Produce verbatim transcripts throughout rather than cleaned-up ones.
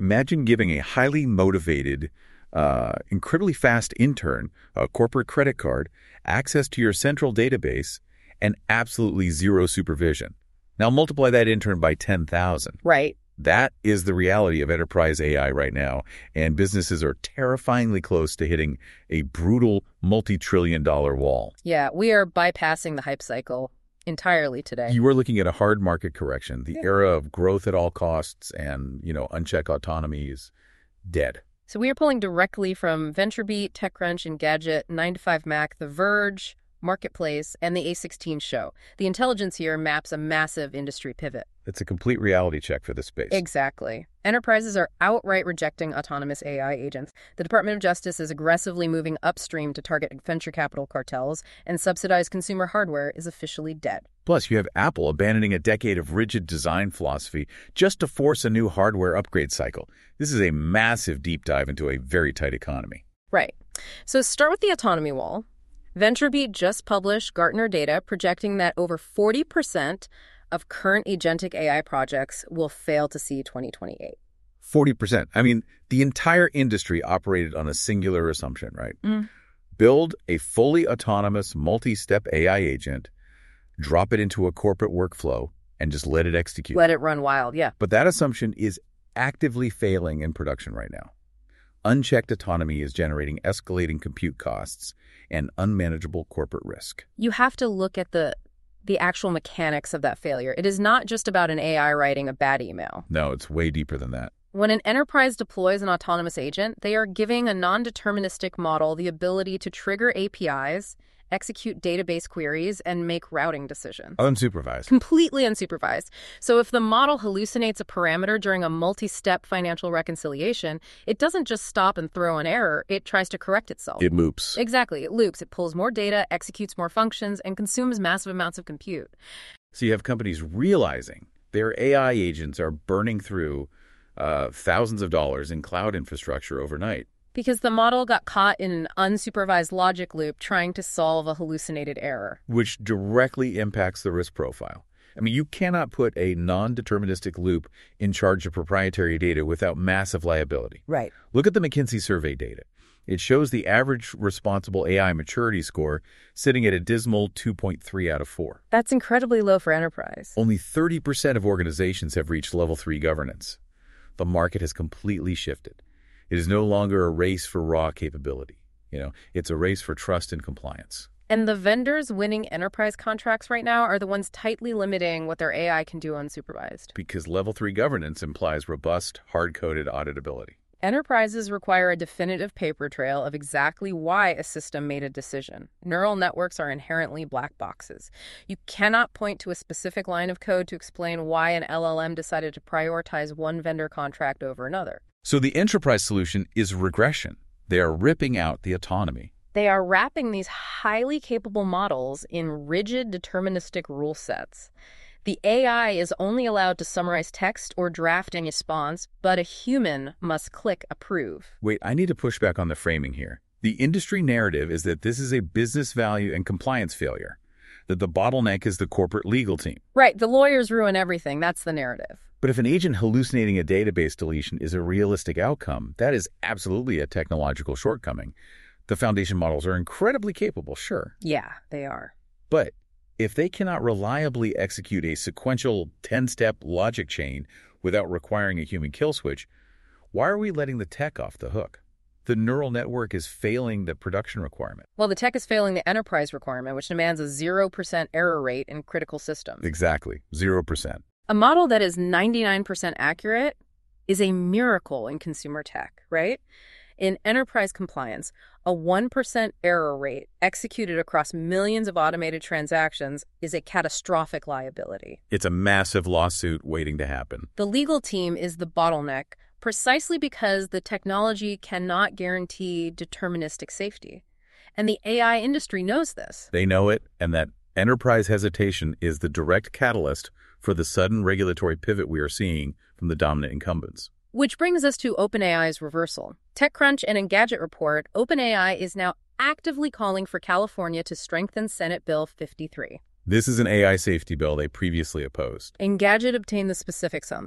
Imagine giving a highly motivated, uh, incredibly fast intern a corporate credit card, access to your central database, and absolutely zero supervision. Now multiply that intern by ten thousand. Right. That is the reality of enterprise A I right now, and businesses are terrifyingly close to hitting a brutal multi-trillion dollar wall. Yeah, we are bypassing the hype cycle entirely today. You are looking at a hard market correction. The Yeah. era of growth at all costs and, you know, unchecked autonomy is dead. So we are pulling directly from VentureBeat, TechCrunch, Engadget, nine to five Mac, The Verge, Marketplace, and the A sixteen show. The intelligence here maps a massive industry pivot. It's a complete reality check for this space. Exactly. Enterprises are outright rejecting autonomous A I agents. The Department of Justice is aggressively moving upstream to target venture capital cartels, and subsidized consumer hardware is officially dead. Plus, you have Apple abandoning a decade of rigid design philosophy just to force a new hardware upgrade cycle. This is a massive deep dive into a very tight economy. Right. So start with the autonomy wall. VentureBeat just published Gartner data projecting that over forty percent of current agentic A I projects will fail to see twenty twenty-eight. forty percent. I mean, the entire industry operated on a singular assumption, right? Mm. Build a fully autonomous multi-step A I agent, drop it into a corporate workflow, and just let it execute. Let it run wild, yeah. But that assumption is actively failing in production right now. Unchecked autonomy is generating escalating compute costs and unmanageable corporate risk. You have to look at the the actual mechanics of that failure. It is not just about an A I writing a bad email. No, it's way deeper than that. When an enterprise deploys an autonomous agent, they are giving a non-deterministic model the ability to trigger A P Is, execute database queries, and make routing decisions. Unsupervised. Completely unsupervised. So if the model hallucinates a parameter during a multi-step financial reconciliation, it doesn't just stop and throw an error, it tries to correct itself. It loops. Exactly. It loops. It pulls more data, executes more functions, and consumes massive amounts of compute. So you have companies realizing their A I agents are burning through uh, thousands of dollars in cloud infrastructure overnight. Because the model got caught in an unsupervised logic loop trying to solve a hallucinated error. Which directly impacts the risk profile. I mean, you cannot put a non-deterministic loop in charge of proprietary data without massive liability. Right. Look at the McKinsey survey data. It shows the average responsible A I maturity score sitting at a dismal two point three out of four. That's incredibly low for enterprise. Only thirty percent of organizations have reached level three governance. The market has completely shifted. It is no longer a race for raw capability. You know, it's a race for trust and compliance. And the vendors winning enterprise contracts right now are the ones tightly limiting what their A I can do unsupervised. Because level three governance implies robust, hard-coded auditability. Enterprises require a definitive paper trail of exactly why a system made a decision. Neural networks are inherently black boxes. You cannot point to a specific line of code to explain why an L L M decided to prioritize one vendor contract over another. So the enterprise solution is regression. They are ripping out the autonomy. They are wrapping these highly capable models in rigid deterministic rule sets. The A I is only allowed to summarize text or draft a response, but a human must click approve. Wait, I need to push back on the framing here. The industry narrative is that this is a business value and compliance failure, that the bottleneck is the corporate legal team. Right, the lawyers ruin everything. That's the narrative. But if an agent hallucinating a database deletion is a realistic outcome, that is absolutely a technological shortcoming. The foundation models are incredibly capable, sure. Yeah, they are. But if they cannot reliably execute a sequential ten-step logic chain without requiring a human kill switch, why are we letting the tech off the hook? The neural network is failing the production requirement. Well, the tech is failing the enterprise requirement, which demands a zero percent error rate in critical systems. Exactly, zero percent. A model that is ninety-nine percent accurate is a miracle in consumer tech, right? In enterprise compliance, a one percent error rate executed across millions of automated transactions is a catastrophic liability. It's a massive lawsuit waiting to happen. The legal team is the bottleneck precisely because the technology cannot guarantee deterministic safety. And the A I industry knows this. They know it, and that enterprise hesitation is the direct catalyst for the sudden regulatory pivot we are seeing from the dominant incumbents. Which brings us to OpenAI's reversal. TechCrunch and Engadget report, OpenAI is now actively calling for California to strengthen Senate Bill fifty-three. This is an A I safety bill they previously opposed. Engadget obtained the specifics on this.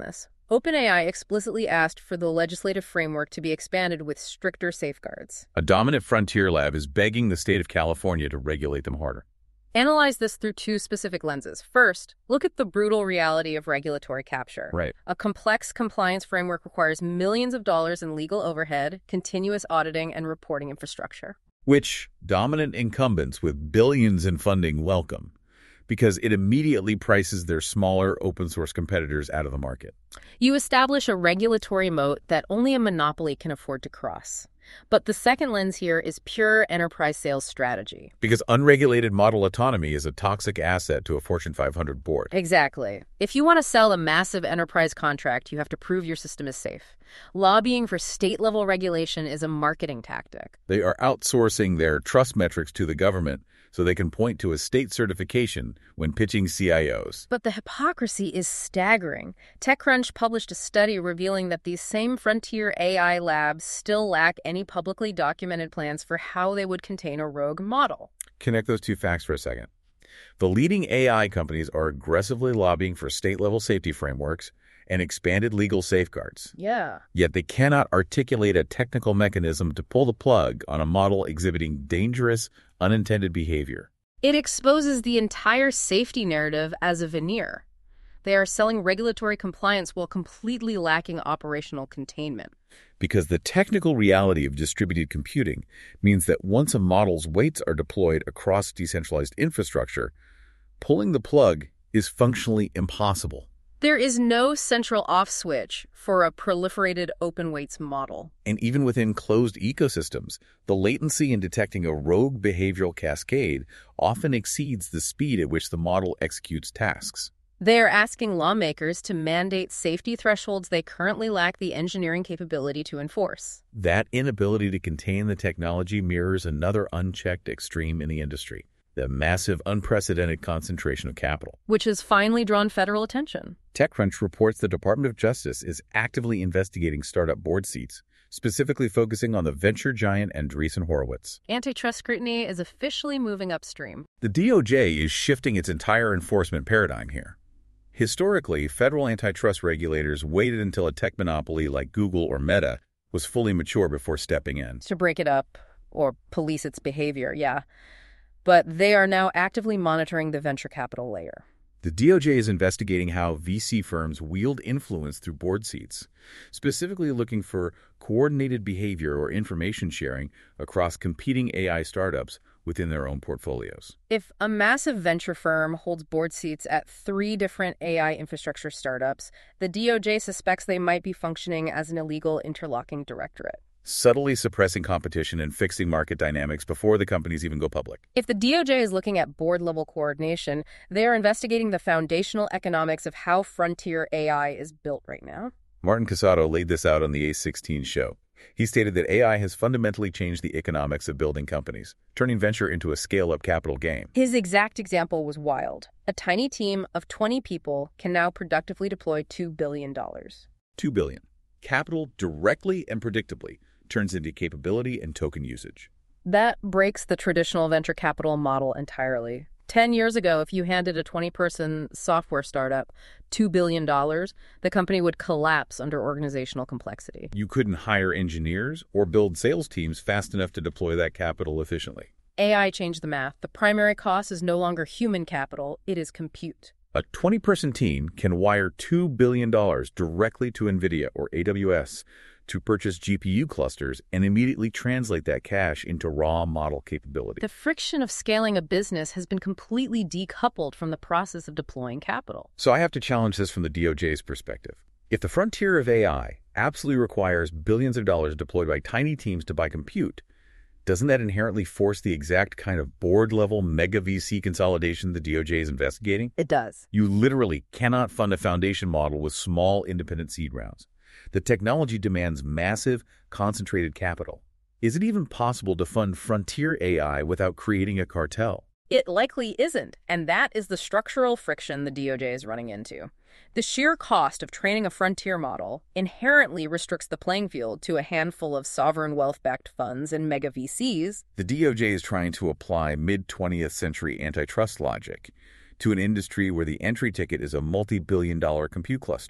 OpenAI explicitly asked for the legislative framework to be expanded with stricter safeguards. A dominant frontier lab is begging the state of California to regulate them harder. Analyze this through two specific lenses. First, look at the brutal reality of regulatory capture. Right. A complex compliance framework requires millions of dollars in legal overhead, continuous auditing, and reporting infrastructure. Which dominant incumbents with billions in funding welcome, because it immediately prices their smaller open-source competitors out of the market. You establish a regulatory moat that only a monopoly can afford to cross. But the second lens here is pure enterprise sales strategy. Because unregulated model autonomy is a toxic asset to a Fortune five hundred board. Exactly. If you want to sell a massive enterprise contract, you have to prove your system is safe. Lobbying for state-level regulation is a marketing tactic. They are outsourcing their trust metrics to the government so they can point to a state certification when pitching C I Os. But the hypocrisy is staggering. TechCrunch published a study revealing that these same frontier A I labs still lack any publicly documented plans for how they would contain a rogue model. Connect those two facts for a second. The leading A I companies are aggressively lobbying for state-level safety frameworks and expanded legal safeguards. Yeah. Yet they cannot articulate a technical mechanism to pull the plug on a model exhibiting dangerous, unintended behavior. It exposes the entire safety narrative as a veneer. They are selling regulatory compliance while completely lacking operational containment. Because the technical reality of distributed computing means that once a model's weights are deployed across decentralized infrastructure, pulling the plug is functionally impossible. There is no central off switch for a proliferated open weights model. And even within closed ecosystems, the latency in detecting a rogue behavioral cascade often exceeds the speed at which the model executes tasks. They are asking lawmakers to mandate safety thresholds they currently lack the engineering capability to enforce. That inability to contain the technology mirrors another unchecked extreme in the industry: the massive, unprecedented concentration of capital, which has finally drawn federal attention. TechCrunch reports the Department of Justice is actively investigating startup board seats, specifically focusing on the venture giant Andreessen Horowitz. Antitrust scrutiny is officially moving upstream. The D O J is shifting its entire enforcement paradigm here. Historically, federal antitrust regulators waited until a tech monopoly like Google or Meta was fully mature before stepping in. To break it up or police its behavior, yeah. But they are now actively monitoring the venture capital layer. The D O J is investigating how V C firms wield influence through board seats, specifically looking for coordinated behavior or information sharing across competing A I startups within their own portfolios. If a massive venture firm holds board seats at three different A I infrastructure startups, the D O J suspects they might be functioning as an illegal interlocking directorate, subtly suppressing competition and fixing market dynamics before the companies even go public. If the D O J is looking at board-level coordination, they are investigating the foundational economics of how frontier A I is built right now. Martin Casado laid this out on the A sixteen show. He stated that A I has fundamentally changed the economics of building companies, turning venture into a scale-up capital game. His exact example was wild. A tiny team of twenty people can now productively deploy two billion dollars. two billion dollars. Capital directly and predictably turns into capability and token usage. That breaks the traditional venture capital model entirely. Ten years ago, if you handed a twenty-person software startup two billion dollars, the company would collapse under organizational complexity. You couldn't hire engineers or build sales teams fast enough to deploy that capital efficiently. A I changed the math. The primary cost is no longer human capital, it is compute. A twenty-person team can wire two billion dollars directly to NVIDIA or A W S to purchase G P U clusters and immediately translate that cash into raw model capability. The friction of scaling a business has been completely decoupled from the process of deploying capital. So I have to challenge this from the D O J's perspective. If the frontier of A I absolutely requires billions of dollars deployed by tiny teams to buy compute, doesn't that inherently force the exact kind of board-level mega V C consolidation the D O J is investigating? It does. You literally cannot fund a foundation model with small independent seed rounds. The technology demands massive, concentrated capital. Is it even possible to fund frontier A I without creating a cartel? It likely isn't, and that is the structural friction the D O J is running into. The sheer cost of training a frontier model inherently restricts the playing field to a handful of sovereign wealth-backed funds and mega V Cs. The D O J is trying to apply mid-twentieth century antitrust logic to an industry where the entry ticket is a multi-billion dollar compute cluster.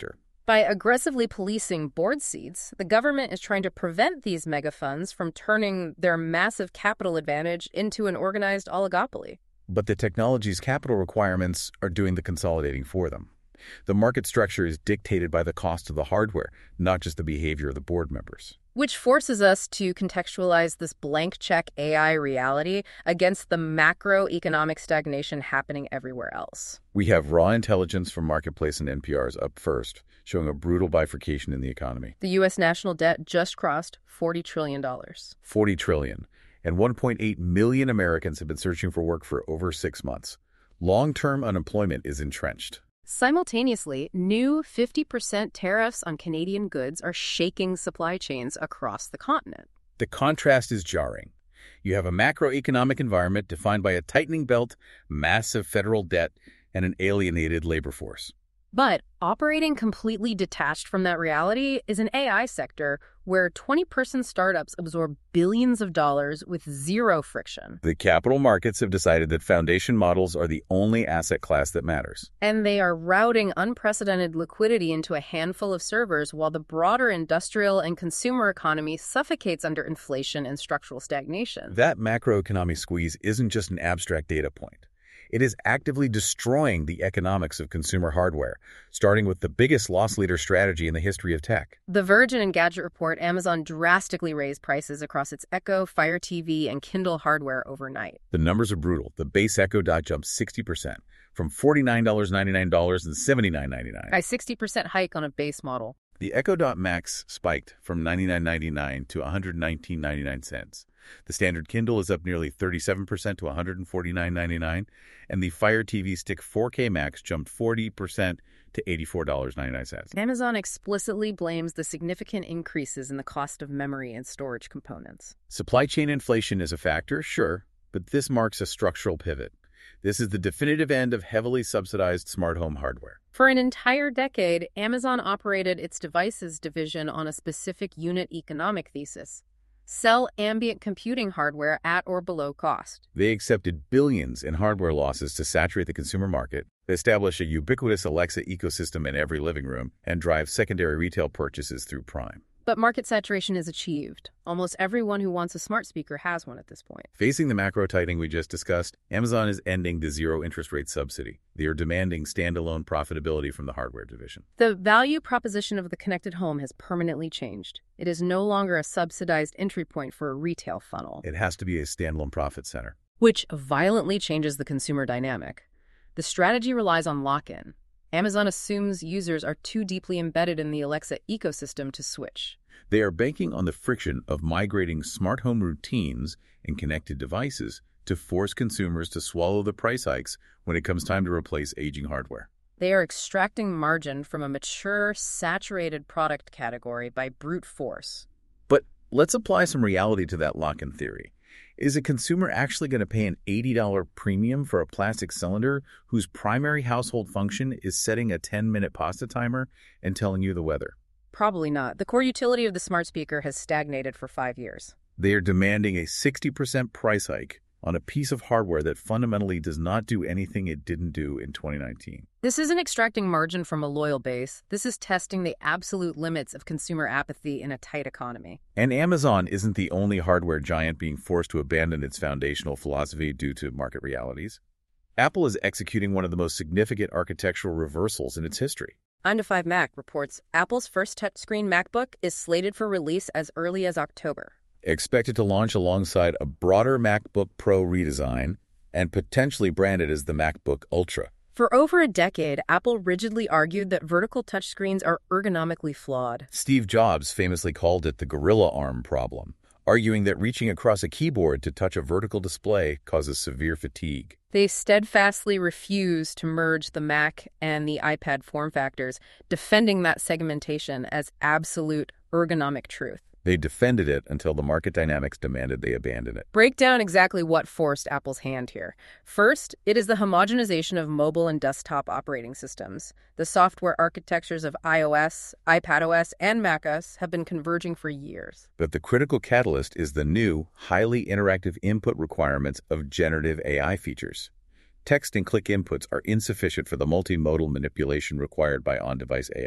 By aggressively policing board seats, the government is trying to prevent these mega funds from turning their massive capital advantage into an organized oligopoly. But the technology's capital requirements are doing the consolidating for them. The market structure is dictated by the cost of the hardware, not just the behavior of the board members. Which forces us to contextualize this blank check A I reality against the macroeconomic stagnation happening everywhere else. We have raw intelligence from Marketplace and N P R's up first, showing a brutal bifurcation in the economy. The U S national debt just crossed forty trillion dollars. forty trillion dollars. And one point eight million Americans have been searching for work for over six months. Long-term unemployment is entrenched. Simultaneously, new fifty percent tariffs on Canadian goods are shaking supply chains across the continent. The contrast is jarring. You have a macroeconomic environment defined by a tightening belt, massive federal debt, and an alienated labor force. But operating completely detached from that reality is an A I sector where twenty-person startups absorb billions of dollars with zero friction. The capital markets have decided that foundation models are the only asset class that matters. And they are routing unprecedented liquidity into a handful of servers while the broader industrial and consumer economy suffocates under inflation and structural stagnation. That macroeconomic squeeze isn't just an abstract data point. It is actively destroying the economics of consumer hardware, starting with the biggest loss leader strategy in the history of tech. The Verge and Engadget report Amazon drastically raised prices across its Echo, Fire T V, and Kindle hardware overnight. The numbers are brutal. The base Echo Dot jumped sixty percent, from forty-nine ninety-nine to seventy-nine ninety-nine. A sixty percent hike on a base model. The Echo Dot Max spiked from ninety-nine ninety-nine to one hundred nineteen ninety-nine cents. The standard Kindle is up nearly thirty-seven percent to one hundred forty-nine ninety-nine, and the Fire T V Stick four K Max jumped forty percent to eighty-four ninety-nine. Amazon explicitly blames the significant increases in the cost of memory and storage components. Supply chain inflation is a factor, sure, but this marks a structural pivot. This is the definitive end of heavily subsidized smart home hardware. For an entire decade, Amazon operated its devices division on a specific unit economic thesis. Sell ambient computing hardware at or below cost. They accepted billions in hardware losses to saturate the consumer market, establish a ubiquitous Alexa ecosystem in every living room, and drive secondary retail purchases through Prime. But market saturation is achieved. Almost everyone who wants a smart speaker has one at this point. Facing the macro tightening we just discussed, Amazon is ending the zero interest rate subsidy. They are demanding standalone profitability from the hardware division. The value proposition of the connected home has permanently changed. It is no longer a subsidized entry point for a retail funnel. It has to be a standalone profit center, which violently changes the consumer dynamic. The strategy relies on lock-in. Amazon assumes users are too deeply embedded in the Alexa ecosystem to switch. They are banking on the friction of migrating smart home routines and connected devices to force consumers to swallow the price hikes when it comes time to replace aging hardware. They are extracting margin from a mature, saturated product category by brute force. But let's apply some reality to that lock-in theory. Is a consumer actually going to pay an eighty dollars premium for a plastic cylinder whose primary household function is setting a ten-minute pasta timer and telling you the weather? Probably not. The core utility of the smart speaker has stagnated for five years. They are demanding a sixty percent price hike on a piece of hardware that fundamentally does not do anything it didn't do in twenty nineteen. This isn't extracting margin from a loyal base. This is testing the absolute limits of consumer apathy in a tight economy. And Amazon isn't the only hardware giant being forced to abandon its foundational philosophy due to market realities. Apple is executing one of the most significant architectural reversals in its history. nine to five Mac reports Apple's first touchscreen MacBook is slated for release as early as October. Expected to launch alongside a broader MacBook Pro redesign and potentially branded as the MacBook Ultra. For over a decade, Apple rigidly argued that vertical touchscreens are ergonomically flawed. Steve Jobs famously called it the gorilla arm problem, arguing that reaching across a keyboard to touch a vertical display causes severe fatigue. They steadfastly refused to merge the Mac and the iPad form factors, defending that segmentation as absolute ergonomic truth. They defended it until the market dynamics demanded they abandon it. Break down exactly what forced Apple's hand here. First, it is the homogenization of mobile and desktop operating systems. The software architectures of iOS, iPadOS, and macOS have been converging for years. But the critical catalyst is the new, highly interactive input requirements of generative A I features. Text and click inputs are insufficient for the multimodal manipulation required by on-device A I.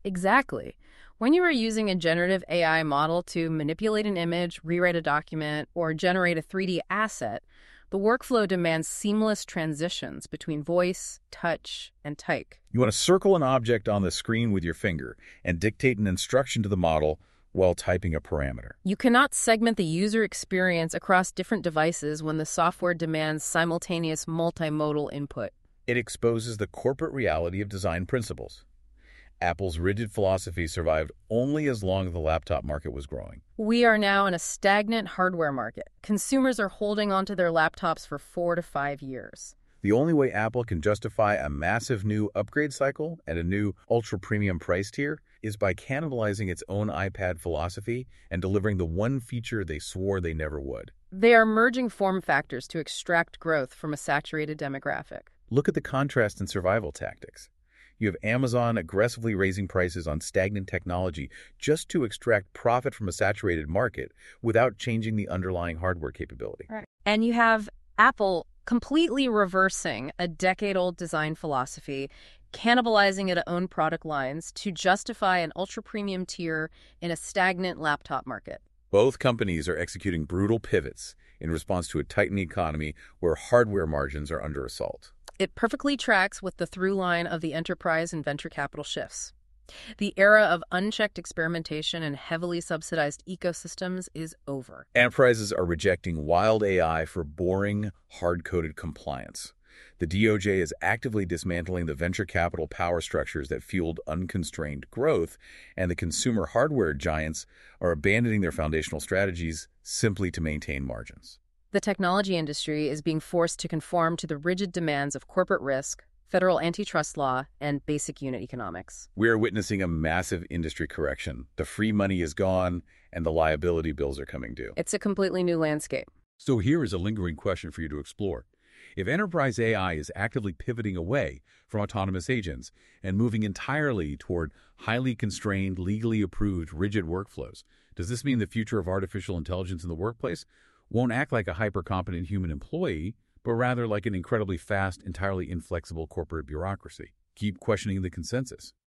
Exactly. When you are using a generative A I model to manipulate an image, rewrite a document, or generate a three D asset, the workflow demands seamless transitions between voice, touch, and type. You want to circle an object on the screen with your finger and dictate an instruction to the model while typing a parameter. You cannot segment the user experience across different devices when the software demands simultaneous multimodal input. It exposes the corporate reality of design principles. Apple's rigid philosophy survived only as long as the laptop market was growing. We are now in a stagnant hardware market. Consumers are holding onto their laptops for four to five years. The only way Apple can justify a massive new upgrade cycle and a new ultra-premium price tier is by cannibalizing its own iPad philosophy and delivering the one feature they swore they never would. They are merging form factors to extract growth from a saturated demographic. Look at the contrast in survival tactics. You have Amazon aggressively raising prices on stagnant technology just to extract profit from a saturated market without changing the underlying hardware capability. Right. And you have Apple completely reversing a decade-old design philosophy, cannibalizing its own product lines to justify an ultra-premium tier in a stagnant laptop market. Both companies are executing brutal pivots in response to a tightening economy where hardware margins are under assault. It perfectly tracks with the through line of the enterprise and venture capital shifts. The era of unchecked experimentation and heavily subsidized ecosystems is over. Enterprises are rejecting wild A I for boring, hard-coded compliance. The D O J is actively dismantling the venture capital power structures that fueled unconstrained growth, and the consumer hardware giants are abandoning their foundational strategies simply to maintain margins. The technology industry is being forced to conform to the rigid demands of corporate risk, federal antitrust law, and basic unit economics. We are witnessing a massive industry correction. The free money is gone, and the liability bills are coming due. It's a completely new landscape. So here is a lingering question for you to explore. If enterprise A I is actively pivoting away from autonomous agents and moving entirely toward highly constrained, legally approved, rigid workflows, does this mean the future of artificial intelligence in the workplace won't act like a hyper-competent human employee, but rather like an incredibly fast, entirely inflexible corporate bureaucracy? Keep questioning the consensus.